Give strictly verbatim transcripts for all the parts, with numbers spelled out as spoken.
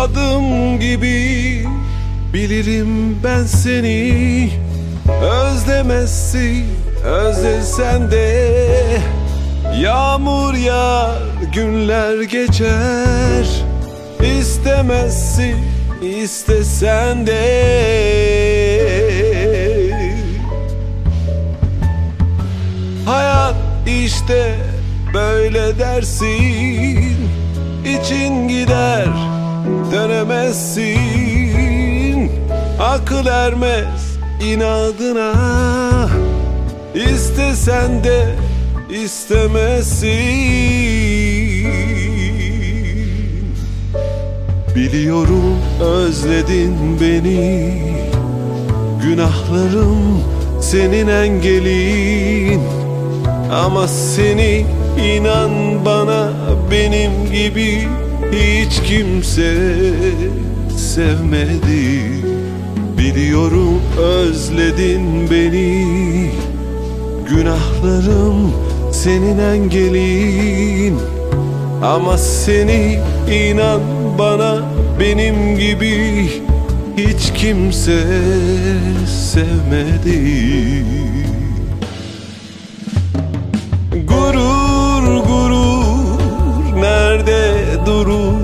Adım gibi bilirim ben seni, özlemezsin özlesen de. Yağmur yağar günler geçer, istemezsin istesen de. Hayat işte böyle dersin, için gider dönemezsin. Akıl ermez inadına, istesen de istemezsin. Biliyorum özledin beni, günahlarım senin engelin. Ama seni, inan bana, benim gibi hiç kimse sevmedi. Biliyorum özledin beni, günahlarım senin engelin. Ama seni, inan bana, benim gibi hiç kimse sevmedi. Gurur gurur nerede durur?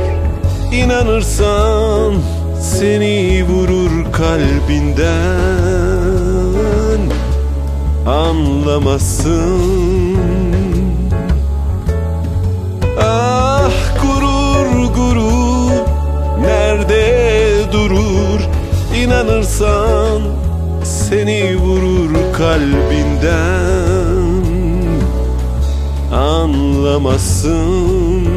İnanırsan seni vurur kalbinden, anlamazsın. Ah gurur gurur nerede durur? İnanırsan seni vurur kalbinden, anlamazsın.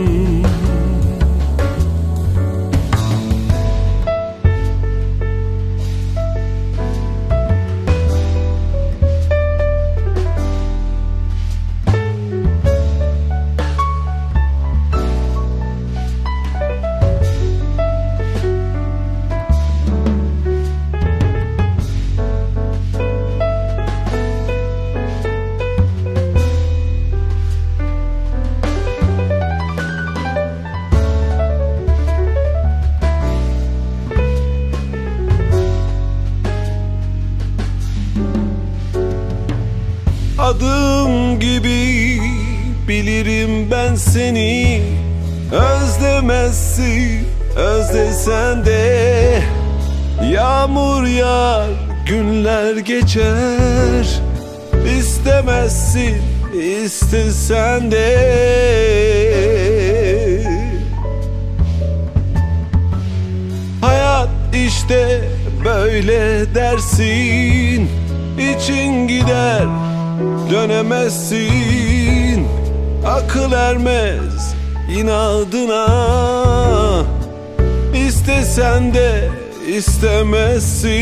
Adım gibi bilirim ben seni, özlemezsin özlesen de. Yağmur yağar günler geçer, istemezsin istesen de. Hayat işte böyle dersin, için gider dönemezsin. Akıl ermez inadına, istesen de istemezsin.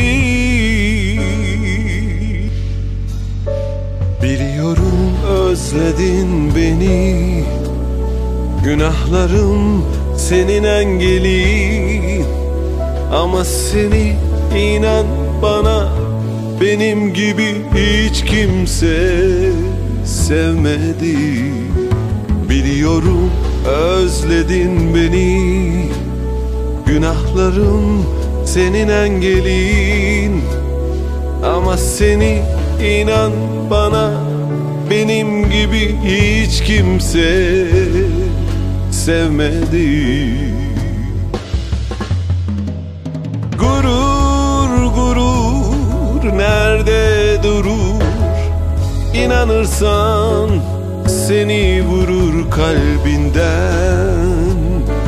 Biliyorum özledin beni, günahlarım senin engelin. Ama seni, inan bana, benim gibi hiç kimse sevmedi. Biliyorum özledin beni, günahlarım senin engelin. Ama seni, inan bana, benim gibi hiç kimse sevmedi. Gurur gurur nerede durur? İnanırsan seni vurur kalbinden,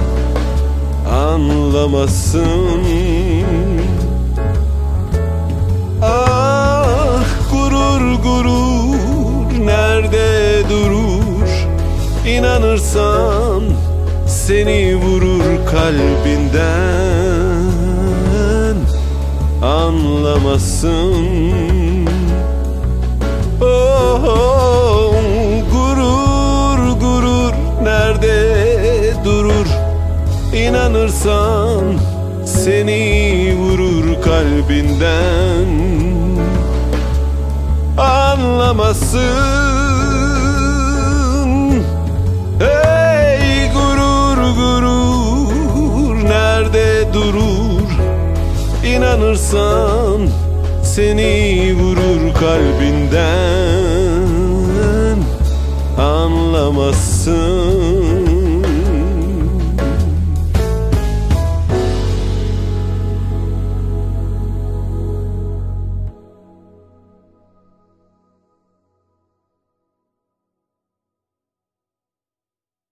anlamazsın. Ah gurur gurur nerede durur? İnanırsan seni vurur kalbinden, anlamazsın. Oh, oh, gurur gurur nerede durur? İnanırsan seni vurur kalbinden, anlamazsın. Hey gurur gurur nerede Anlamazsan seni vurur kalbinden. Anlamazsın